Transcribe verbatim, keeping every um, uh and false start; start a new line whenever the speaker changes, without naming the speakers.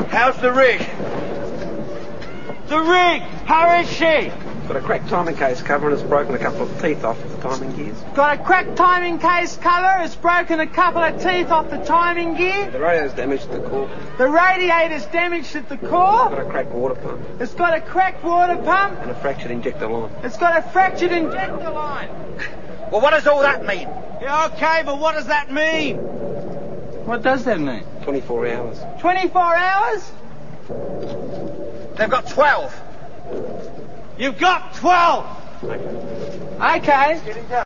How's the rig? The rig! How is she?
Got a cracked timing case cover and it's broken a couple of teeth off the timing gears.
Got a cracked timing case cover, it's broken a couple of teeth off the timing gear.
The radio's damaged at the core.
The radiator's damaged at the core.
Got a cracked water pump.
It's got a cracked water pump.
And a fractured injector line.
It's got a fractured injector line.
Well, what does all that mean?
Yeah, okay, but what does that mean? What does that mean?
twenty-four hours.
twenty-four hours?
They've got twelve.
You've got twelve.
Okay.
Okay.